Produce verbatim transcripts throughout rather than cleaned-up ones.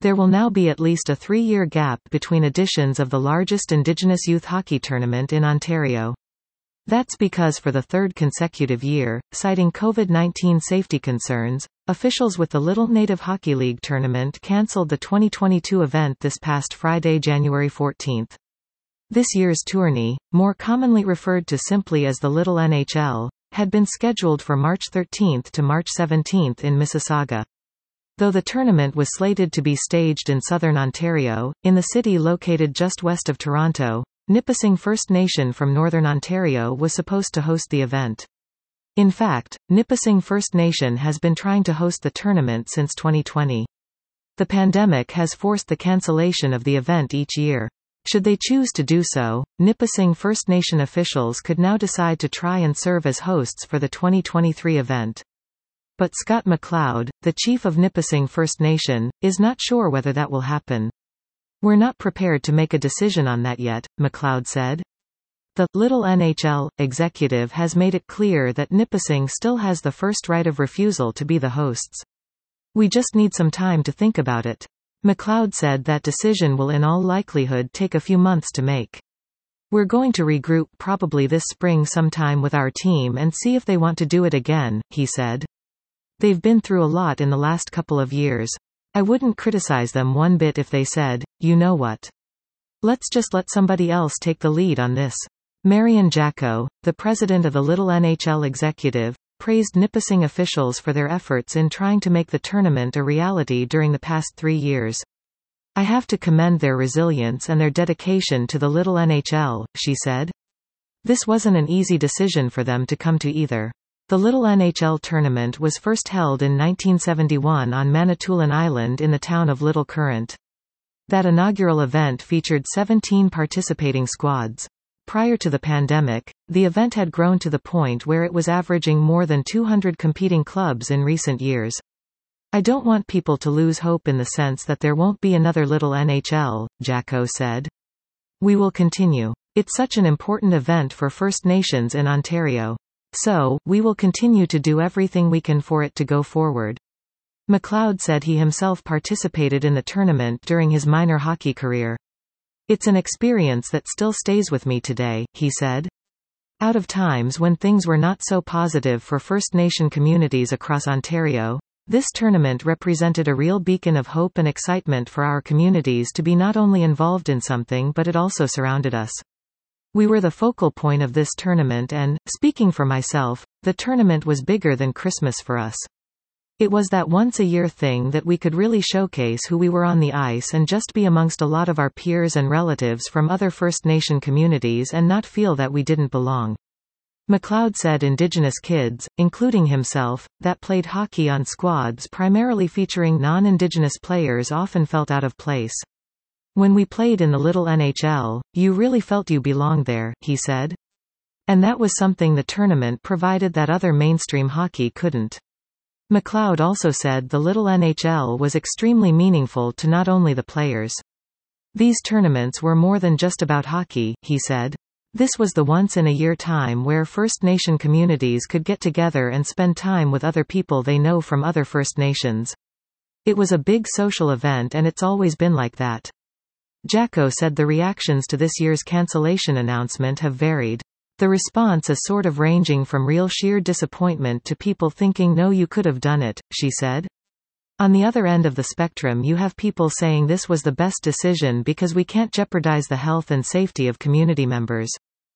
There will now be at least a three-year gap between editions of the largest Indigenous youth hockey tournament in Ontario. That's because for the third consecutive year, citing COVID nineteen safety concerns, officials with the Little Native Hockey League tournament cancelled the twenty twenty-two event this past Friday, January fourteenth. This year's tourney, more commonly referred to simply as the Little N H L, had been scheduled for March thirteenth to March seventeenth in Mississauga. Though the tournament was slated to be staged in southern Ontario, in the city located just west of Toronto, Nipissing First Nation from Northern Ontario was supposed to host the event. In fact, Nipissing First Nation has been trying to host the tournament since twenty twenty. The pandemic has forced the cancellation of the event each year. Should they choose to do so, Nipissing First Nation officials could now decide to try and serve as hosts for the twenty twenty-three event. But Scott McLeod, the chief of Nipissing First Nation, is not sure whether that will happen. "We're not prepared to make a decision on that yet," McLeod said. The Little N H L executive has made it clear that Nipissing still has the first right of refusal to be the hosts. "We just need some time to think about it." McLeod said that decision will in all likelihood take a few months to make. "We're going to regroup probably this spring sometime with our team and see if they want to do it again," he said. "They've been through a lot in the last couple of years. I wouldn't criticize them one bit if they said, you know what? Let's just let somebody else take the lead on this." Marian Jacko, the president of the Little N H L executive, praised Nipissing officials for their efforts in trying to make the tournament a reality during the past three years. "I have to commend their resilience and their dedication to the Little N H L," she said. "This wasn't an easy decision for them to come to either." The Little N H L tournament was first held in nineteen seventy-one on Manitoulin Island in the town of Little Current. That inaugural event featured seventeen participating squads. Prior to the pandemic, the event had grown to the point where it was averaging more than two hundred competing clubs in recent years. "I don't want people to lose hope in the sense that there won't be another Little N H L," Jacko said. "We will continue. It's such an important event for First Nations in Ontario. So, we will continue to do everything we can for it to go forward." McLeod said he himself participated in the tournament during his minor hockey career. "It's an experience that still stays with me today," he said. Out of times when things were not so positive for First Nation communities across Ontario, this tournament represented a real beacon of hope and excitement for our communities to be not only involved in something but it also surrounded us. We were the focal point of this tournament and, speaking for myself, the tournament was bigger than Christmas for us. It was that once-a-year thing that we could really showcase who we were on the ice and just be amongst a lot of our peers and relatives from other First Nation communities and not feel that we didn't belong. McLeod said Indigenous kids, including himself, that played hockey on squads primarily featuring non-Indigenous players often felt out of place. "When we played in the Little N H L, you really felt you belonged there," he said. And that was something the tournament provided that other mainstream hockey couldn't. McLeod also said the Little N H L was extremely meaningful to not only the players. "These tournaments were more than just about hockey," he said. "This was the once-in-a-year time where First Nation communities could get together and spend time with other people they know from other First Nations. It was a big social event and it's always been like that." Jacko said the reactions to this year's cancellation announcement have varied. The response is sort of ranging from real sheer disappointment to people thinking no you could have done it, she said. On the other end of the spectrum you have people saying this was the best decision because we can't jeopardize the health and safety of community members.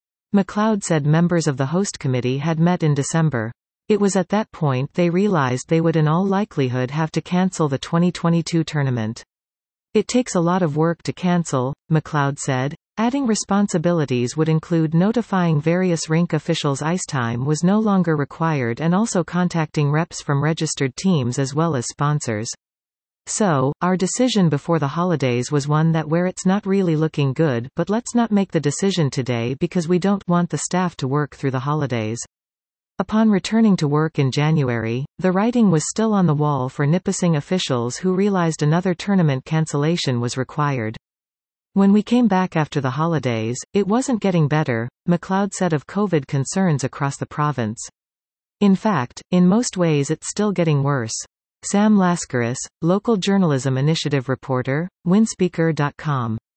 McLeod said members of the host committee had met in December. It was at that point they realized they would in all likelihood have to cancel the twenty twenty-two tournament. "It takes a lot of work to cancel," McLeod said, adding responsibilities would include notifying various rink officials ice time was no longer required and also contacting reps from registered teams as well as sponsors. "So, our decision before the holidays was one that where it's not really looking good but let's not make the decision today because we don't want the staff to work through the holidays." Upon returning to work in January, the writing was still on the wall for Nipissing officials who realized another tournament cancellation was required. "When we came back after the holidays, it wasn't getting better," McLeod said of COVID concerns across the province. "In fact, in most ways it's still getting worse. Sam Lascaris, Local Journalism Initiative reporter, Winspeaker dot com.